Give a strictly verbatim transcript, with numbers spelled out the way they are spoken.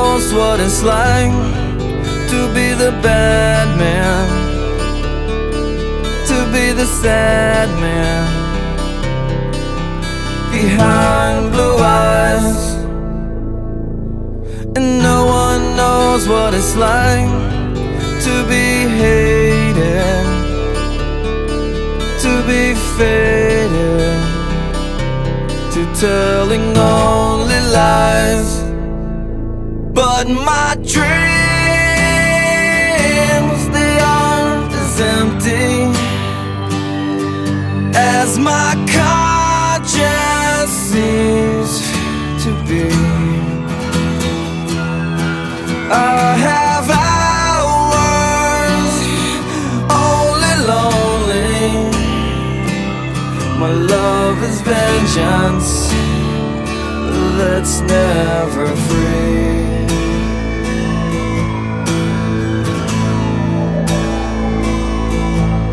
knows what it's like to be the bad man, to be the sad man behind blue eyes. And no one knows what it's like to be hated, to be faded, to telling only lies. But my dreams, they aren't as empty as my conscience seems to be. I have hours only lonely. My love is vengeance that's never free.